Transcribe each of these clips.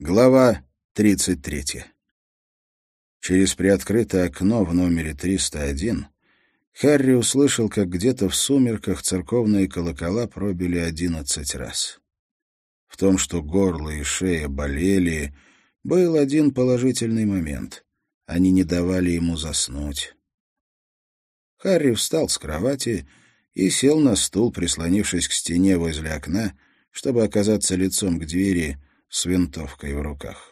Глава 33. Через приоткрытое окно в номере 301 Харри услышал, как где-то в сумерках церковные колокола пробили 11 раз. В том, что горло и шея болели, был один положительный момент. Они не давали ему заснуть. Харри встал с кровати и сел на стул, прислонившись к стене возле окна, чтобы оказаться лицом к двери с винтовкой в руках.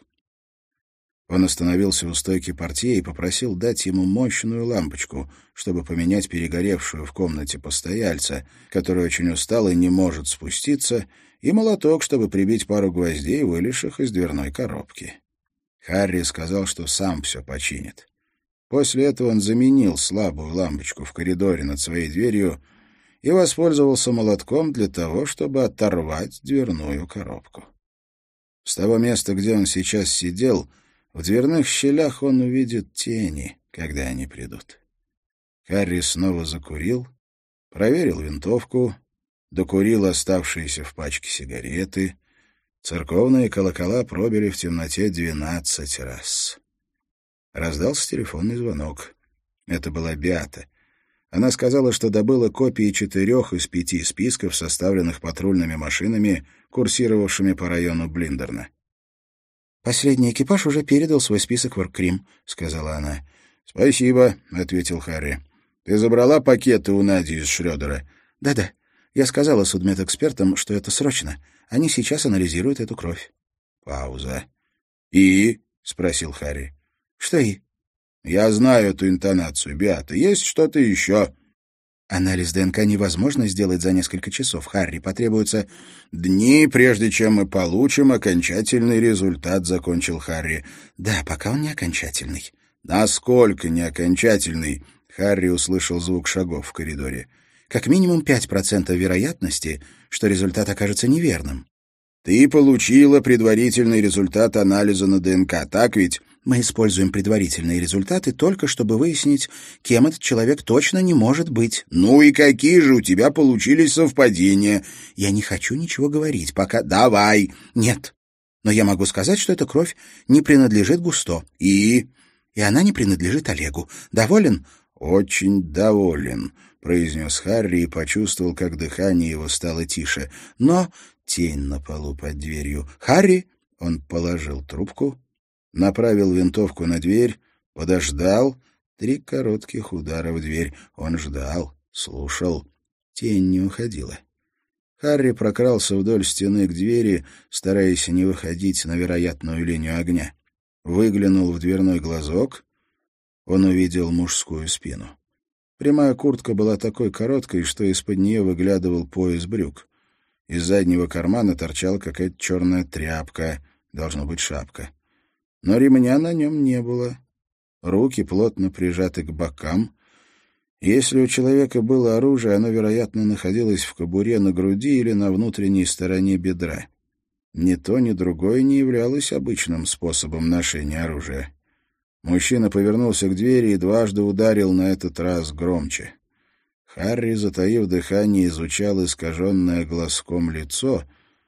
Он остановился у стойки портье и попросил дать ему мощную лампочку, чтобы поменять перегоревшую в комнате постояльца, который очень устал и не может спуститься, и молоток, чтобы прибить пару гвоздей, вылезших из дверной коробки. Харри сказал, что сам все починит. После этого он заменил слабую лампочку в коридоре над своей дверью и воспользовался молотком для того, чтобы оторвать дверную коробку. С того места, где он сейчас сидел, в дверных щелях он увидит тени, когда они придут. Харри снова закурил, проверил винтовку, докурил оставшиеся в пачке сигареты. Церковные колокола пробили в темноте 12 раз. Раздался телефонный звонок. Это была Беата. Она сказала, что добыла копии 4 из 5 списков, составленных патрульными машинами, курсировавшими по району Блиндерна. «Последний экипаж уже передал свой список в Оргкрим», — сказала она. «Спасибо», — ответил Харри. «Ты забрала пакеты у Нади из Шрёдера?» «Да-да. Я сказала судмедэкспертам, что это срочно. Они сейчас анализируют эту кровь». Пауза. «И?» — спросил Харри. «Что «и»?» «Я знаю эту интонацию, Беата. Есть что-то еще?» «Анализ ДНК невозможно сделать за несколько часов, Харри. Потребуется дни, прежде чем мы получим окончательный результат», — закончил Харри. «Да, пока он не окончательный». «Насколько не окончательный?» — Харри услышал звук шагов в коридоре. «Как минимум 5% вероятности, что результат окажется неверным». «Ты получила предварительный результат анализа на ДНК, так ведь?» «Мы используем предварительные результаты только чтобы выяснить, кем этот человек точно не может быть». «Ну и какие же у тебя получились совпадения?» «Я не хочу ничего говорить, пока...» «Давай!» «Нет. Но я могу сказать, что эта кровь не принадлежит Густо». «И?» «И она не принадлежит Олегу. Доволен?» «Очень доволен», — произнес Харри и почувствовал, как дыхание его стало тише. Но тень на полу под дверью. «Харри!» — он положил трубку, направил винтовку на дверь, подождал. 3 коротких удара в дверь. Он ждал, слушал. Тень не уходила. Харри прокрался вдоль стены к двери, стараясь не выходить на вероятную линию огня. Выглянул в дверной глазок. Он увидел мужскую спину. Прямая куртка была такой короткой, что из-под нее выглядывал пояс брюк. Из заднего кармана торчала какая-то черная тряпка, должно быть шапка. Но ремня на нем не было. Руки плотно прижаты к бокам. Если у человека было оружие, оно, вероятно, находилось в кобуре на груди или на внутренней стороне бедра. Ни то, ни другое не являлось обычным способом ношения оружия. Мужчина повернулся к двери и дважды ударил, на этот раз громче. Харри, затаив дыхание, изучал искаженное глазком лицо,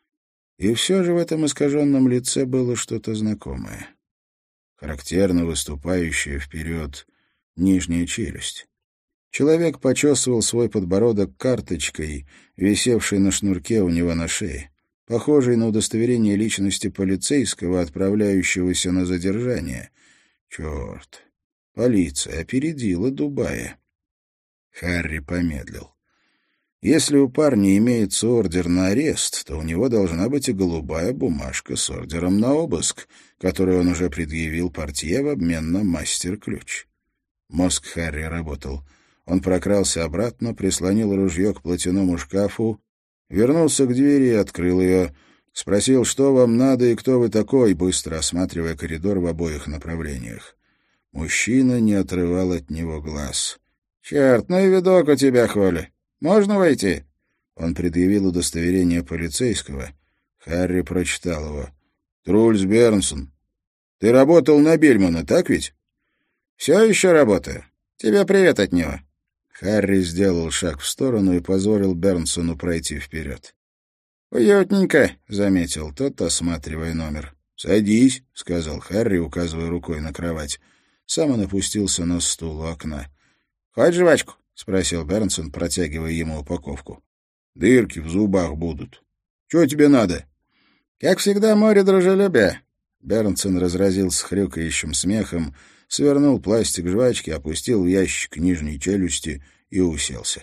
и все же в этом искаженном лице было что-то знакомое. Характерно выступающая вперед нижняя челюсть. Человек почесывал свой подбородок карточкой, висевшей на шнурке у него на шее, похожей на удостоверение личности полицейского, отправляющегося на задержание. Черт! Полиция опередила Дубая. Харри помедлил. Если у парня имеется ордер на арест, то у него должна быть и голубая бумажка с ордером на обыск, которую он уже предъявил портье в обмен на мастер-ключ. Мозг Харри работал. Он прокрался обратно, прислонил ружье к платяному шкафу, вернулся к двери и открыл ее. Спросил, что вам надо и кто вы такой, быстро осматривая коридор в обоих направлениях. Мужчина не отрывал от него глаз. «Черт, ну и видок у тебя, Холли. Можно войти?» Он предъявил удостоверение полицейского. Харри прочитал его. «Трульс Бернсон. Ты работал на Бельмана, так ведь?» «Все еще работаю. Тебе привет от него». Харри сделал шаг в сторону и позволил Бернсону пройти вперед. «Уютненько», — заметил тот, осматривая номер. «Садись», — сказал Харри, указывая рукой на кровать. Сам он опустился на стул у окна. «Хочешь жвачку?» — спросил Бернсон, протягивая ему упаковку. «Дырки в зубах будут. Чего тебе надо?» «Как всегда, море дружелюбия». Бернсон разразился хрюкающим смехом, свернул пластик жвачки, опустил в ящик нижней челюсти и уселся.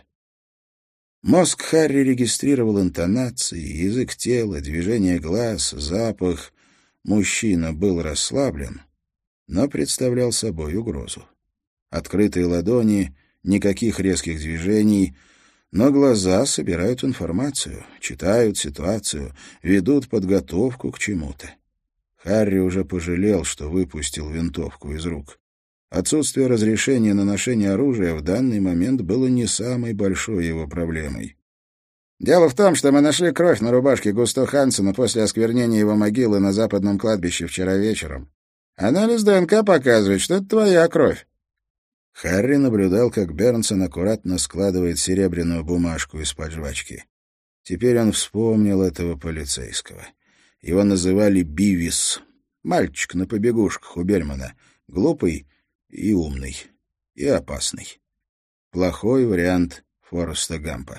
Мозг Харри регистрировал интонации, язык тела, движение глаз, запах. Мужчина был расслаблен, но представлял собой угрозу. Открытые ладони, никаких резких движений, но глаза собирают информацию, читают ситуацию, ведут подготовку к чему-то. Харри уже пожалел, что выпустил винтовку из рук. Отсутствие разрешения на ношение оружия в данный момент было не самой большой его проблемой. «Дело в том, что мы нашли кровь на рубашке Густо Хансена после осквернения его могилы на западном кладбище вчера вечером. Анализ ДНК показывает, что это твоя кровь». Харри наблюдал, как Бернсон аккуратно складывает серебряную бумажку из-под жвачки. Теперь он вспомнил этого полицейского. Его называли Бивис. Мальчик на побегушках у Бельмана. Глупый и умный. И опасный. Плохой вариант Форреста Гампа.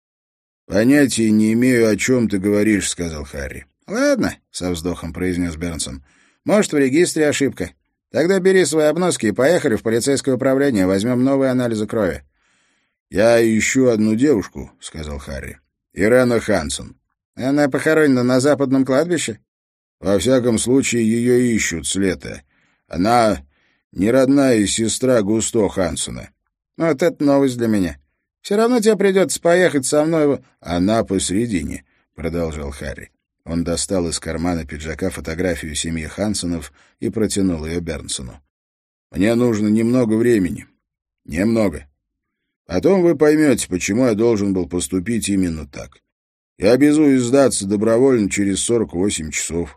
«Понятия не имею, о чем ты говоришь», — сказал Харри. «Ладно», — со вздохом произнес Бернсон. «Может, в регистре ошибка. Тогда бери свои обноски и поехали в полицейское управление, возьмем новые анализы крови». «Я ищу одну девушку», — сказал Харри. «Ирена Хансен». «Она похоронена на западном кладбище?» «Во всяком случае, ее ищут с лета. Она не родная сестра Густо Хансена». «Вот это новость для меня. Все равно тебе придется поехать со мной». «Она посередине», — продолжал Харри. Он достал из кармана пиджака фотографию семьи Хансенов и протянул ее Бернсону. «Мне нужно немного времени. Немного. Потом вы поймете, почему я должен был поступить именно так. Я обязуюсь сдаться добровольно через 48 часов».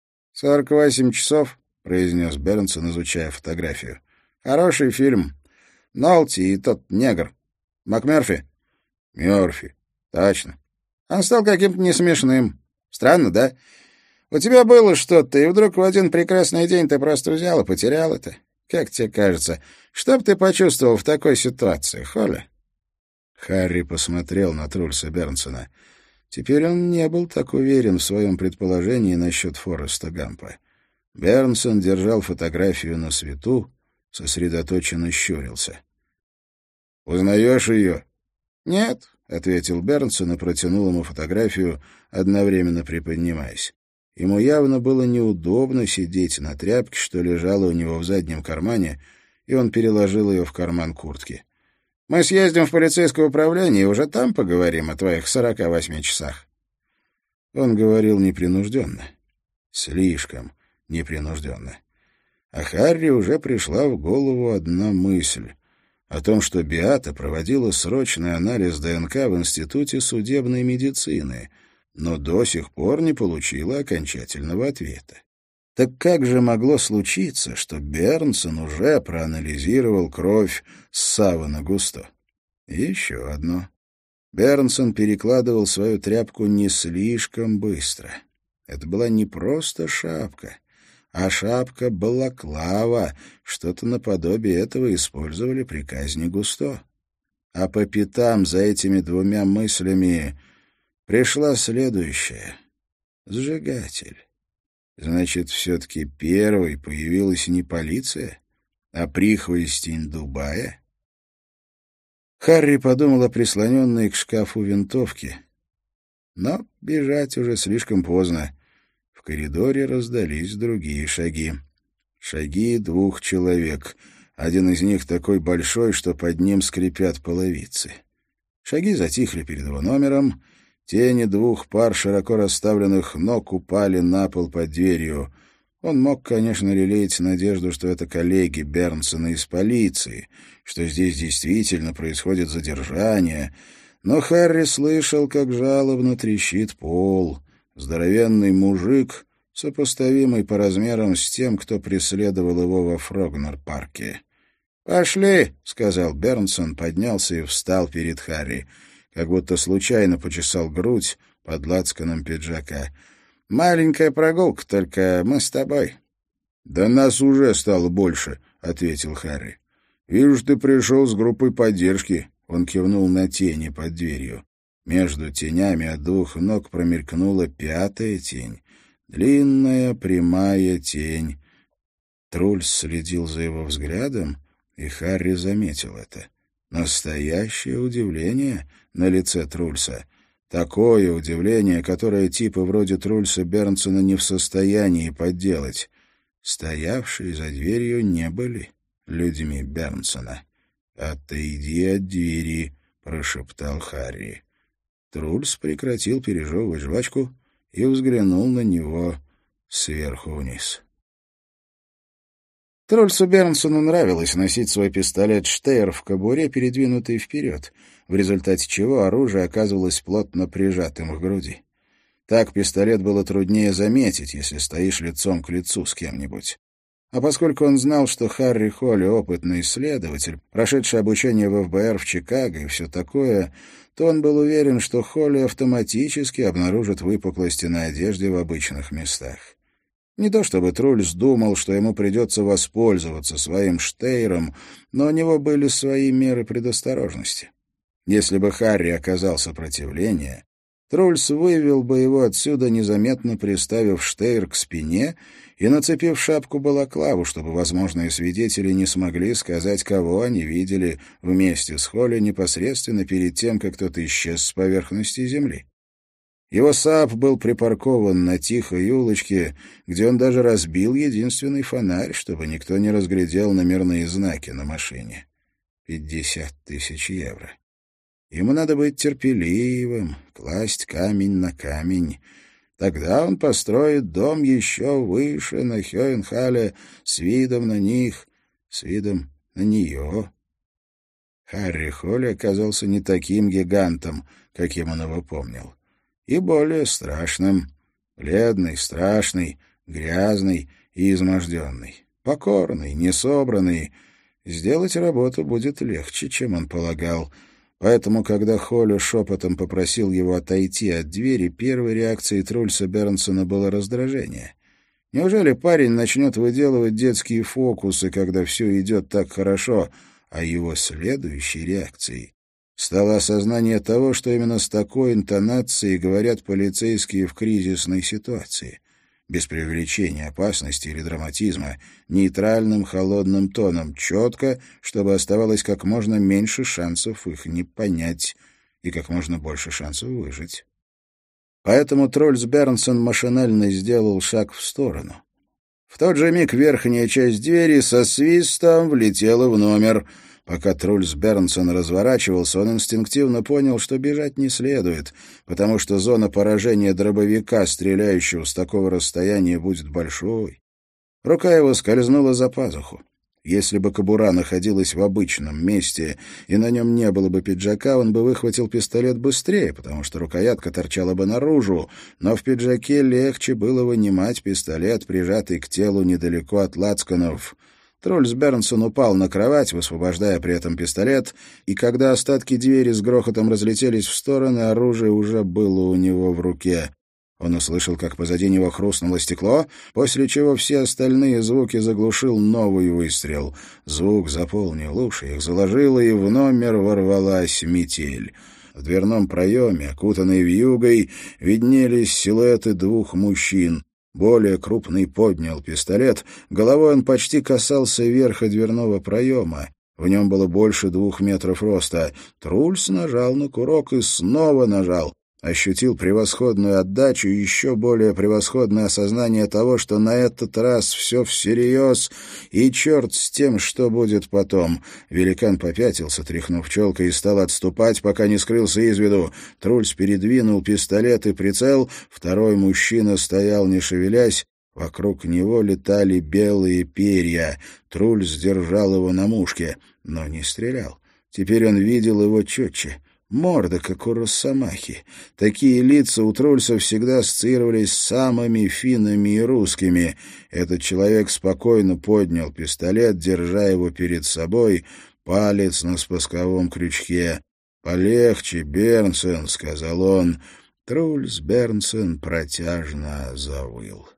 «48 часов?» — произнес Бернсон, изучая фотографию. «Хороший фильм. Нолти и тот негр. МакМерфи?» «Мерфи. Точно. Он стал каким-то несмешным. Странно, да? У тебя было что-то, и вдруг в один прекрасный день ты просто взял и потерял это. Как тебе кажется, что бы ты почувствовал в такой ситуации, Холли?» Харри посмотрел на Трульса Бернсона. Теперь он не был так уверен в своем предположении насчет Форреста Гампа. Бернсон держал фотографию на свету, сосредоточенно щурился. «Узнаешь ее?» «Нет», — ответил Бернсон и протянул ему фотографию, одновременно приподнимаясь. Ему явно было неудобно сидеть на тряпке, что лежала у него в заднем кармане, и он переложил ее в карман куртки. «Мы съездим в полицейское управление и уже там поговорим о твоих 48 часах». Он говорил непринужденно. Слишком непринужденно. А Харри уже пришла в голову одна мысль о том, что Беата проводила срочный анализ ДНК в Институте судебной медицины, но до сих пор не получила окончательного ответа. Так как же могло случиться, что Бернсон уже проанализировал кровь Савана Густо? И еще одно. Бернсон перекладывал свою тряпку не слишком быстро. Это была не просто шапка, а шапка-балаклава, что-то наподобие этого использовали при казни Густо. А по пятам за этими двумя мыслями пришла следующая — сжигатель. Значит, все-таки первой появилась не полиция, а прихвостень Дубая? Харри подумал о прислоненной к шкафу винтовке. Но бежать уже слишком поздно. В коридоре раздались другие шаги. Шаги двух человек. Один из них такой большой, что под ним скрипят половицы. Шаги затихли перед его номером. Тени двух пар широко расставленных ног упали на пол под дверью. Он мог, конечно, лелеять надежду, что это коллеги Бернсона из полиции, что здесь действительно происходит задержание. Но Харри слышал, как жалобно трещит пол. Здоровенный мужик, сопоставимый по размерам с тем, кто преследовал его во Фрогнер-парке. «Пошли», — сказал Бернсон, поднялся и встал перед Харри. Как будто случайно почесал грудь под лацканом пиджака. Маленькая прогулка, только мы с тобой». «Да нас уже стало больше», — ответил Харри. «Вижу, ты пришел с группой поддержки». Он кивнул на тени под дверью. Между тенями от двух ног промелькнула пятая тень. Длинная, прямая тень. Трульс следил за его взглядом, и Харри заметил это. Настоящее удивление на лице Трульса. Такое удивление, которое типы вроде Трульса Бернсона не в состоянии подделать. Стоявшие за дверью не были людьми Бернсона. «Отойди от двери», — прошептал Харри. Трульс прекратил пережевывать жвачку и взглянул на него сверху вниз. Трульсу Бернсону нравилось носить свой пистолет Штейр в кобуре, передвинутый вперед, в результате чего оружие оказывалось плотно прижатым к груди. Так пистолет было труднее заметить, если стоишь лицом к лицу с кем-нибудь. А поскольку он знал, что Харри Холли — опытный исследователь, прошедший обучение в ФБР в Чикаго и все такое, то он был уверен, что Холли автоматически обнаружит выпуклости на одежде в обычных местах. Не то чтобы Трульс думал, что ему придется воспользоваться своим Штейром, но у него были свои меры предосторожности. Если бы Харри оказал сопротивление, Трульс вывел бы его отсюда, незаметно приставив Штейр к спине и нацепив шапку-балаклаву, чтобы возможные свидетели не смогли сказать, кого они видели вместе с Холли непосредственно перед тем, как тот исчез с поверхности земли. Его САП был припаркован на тихой улочке, где он даже разбил единственный фонарь, чтобы никто не разглядел номерные знаки на машине. 50 тысяч евро. Ему надо быть терпеливым, класть камень на камень. Тогда он построит дом еще выше на Хёенхале, с видом на них, с видом на нее. Харри Холли оказался не таким гигантом, каким он его помнил, и более страшным. Бледный, страшный, грязный и изможденный. Покорный, несобранный. Сделать работу будет легче, чем он полагал. Поэтому, когда Холли шепотом попросил его отойти от двери, первой реакцией Трульса Бернсона было раздражение. Неужели парень начнет выделывать детские фокусы, когда все идет так хорошо, а его следующей реакцией стало осознание того, что именно с такой интонацией говорят полицейские в кризисной ситуации, без привлечения опасности или драматизма, нейтральным холодным тоном, четко, чтобы оставалось как можно меньше шансов их не понять и как можно больше шансов выжить. Поэтому Трульс Бернсон машинально сделал шаг в сторону. В тот же миг верхняя часть двери со свистом влетела в номер. Пока Трульс Бернсон разворачивался, он инстинктивно понял, что бежать не следует, потому что зона поражения дробовика, стреляющего с такого расстояния, будет большой. Рука его скользнула за пазуху. Если бы кобура находилась в обычном месте и на нем не было бы пиджака, он бы выхватил пистолет быстрее, потому что рукоятка торчала бы наружу, но в пиджаке легче было вынимать пистолет, прижатый к телу недалеко от лацканов. Трульс Бернсон упал на кровать, высвобождая при этом пистолет, и когда остатки двери с грохотом разлетелись в стороны, оружие уже было у него в руке. Он услышал, как позади него хрустнуло стекло, после чего все остальные звуки заглушил новый выстрел. Звук заполнил уши, их заложило, и в номер ворвалась метель. В дверном проеме, окутанной вьюгой, виднелись силуэты двух мужчин. Более крупный поднял пистолет, головой он почти касался верха дверного проема. В нем было больше 2 метров роста. Трульс нажал на курок и снова нажал. Ощутил превосходную отдачу и еще более превосходное осознание того, что на этот раз все всерьез, и черт с тем, что будет потом. Великан попятился, тряхнув челкой, и стал отступать, пока не скрылся из виду. Трульс передвинул пистолет и прицел, второй мужчина стоял, не шевелясь, вокруг него летали белые перья. Трульс держал его на мушке, но не стрелял. Теперь он видел его четче. Морда, как у росомахи. Такие лица у Трульса всегда ассоциировались с самыми финнами и русскими. Этот человек спокойно поднял пистолет, держа его перед собой, палец на спусковом крючке. «Полегче, Бернсон», — сказал он. Трульс Бернсон протяжно завыл.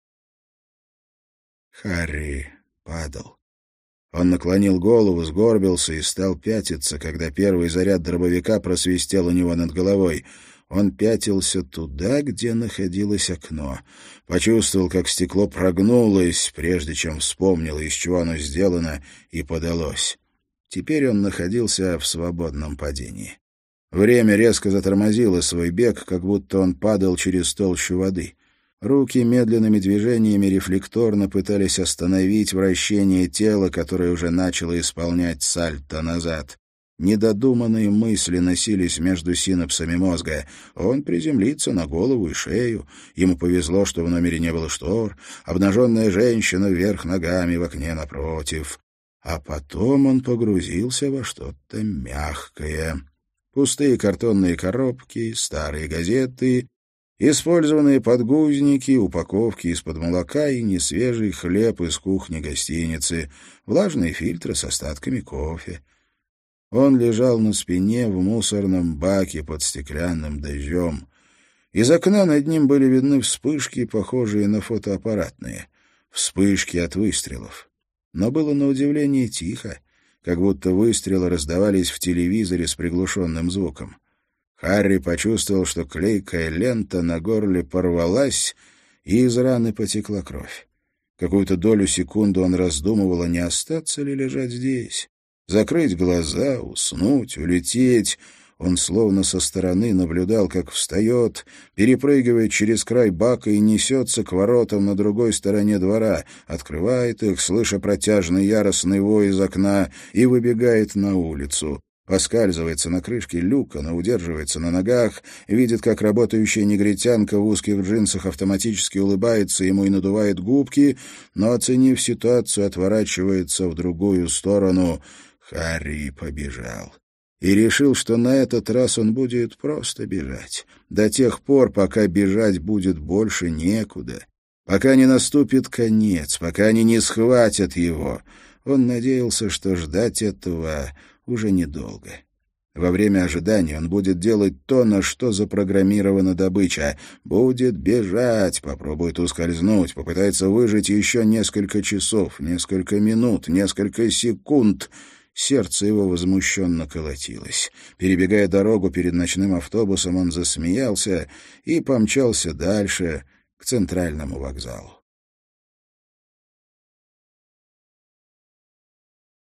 Харри падал. Он наклонил голову, сгорбился и стал пятиться, когда первый заряд дробовика просвистел у него над головой. Он пятился туда, где находилось окно. Почувствовал, как стекло прогнулось, прежде чем вспомнил, из чего оно сделано, и подалось. Теперь он находился в свободном падении. Время резко затормозило свой бег, как будто он падал через толщу воды. Руки медленными движениями рефлекторно пытались остановить вращение тела, которое уже начало исполнять сальто назад. Недодуманные мысли носились между синапсами мозга. Он приземлится на голову и шею. Ему повезло, что в номере не было штор. Обнаженная женщина вверх ногами в окне напротив. А потом он погрузился во что-то мягкое. Пустые картонные коробки, старые газеты, использованные подгузники, упаковки из-под молока и несвежий хлеб из кухни гостиницы, влажные фильтры с остатками кофе. Он лежал на спине в мусорном баке под стеклянным дождем. Из окна над ним были видны вспышки, похожие на фотоаппаратные. Вспышки от выстрелов. Но было на удивление тихо, как будто выстрелы раздавались в телевизоре с приглушенным звуком. Харри почувствовал, что клейкая лента на горле порвалась, и из раны потекла кровь. Какую-то долю секунды он раздумывал, а не остаться ли лежать здесь. Закрыть глаза, уснуть, улететь. Он словно со стороны наблюдал, как встает, перепрыгивает через край бака и несется к воротам на другой стороне двора, открывает их, слыша протяжный яростный вой из окна, и выбегает на улицу. Поскальзывается на крышке люка, но удерживается на ногах, видит, как работающая негритянка в узких джинсах автоматически улыбается ему и надувает губки, но, оценив ситуацию, отворачивается в другую сторону. Харри побежал. И решил, что на этот раз он будет просто бежать, до тех пор, пока бежать будет больше некуда, пока не наступит конец, пока они не схватят его. Он надеялся, что ждать этого уже недолго. Во время ожидания он будет делать то, на что запрограммирована добыча. Будет бежать, попробует ускользнуть, попытается выжить еще несколько часов, несколько минут, несколько секунд. Сердце его возмущенно колотилось. Перебегая дорогу перед ночным автобусом, он засмеялся и помчался дальше, к центральному вокзалу.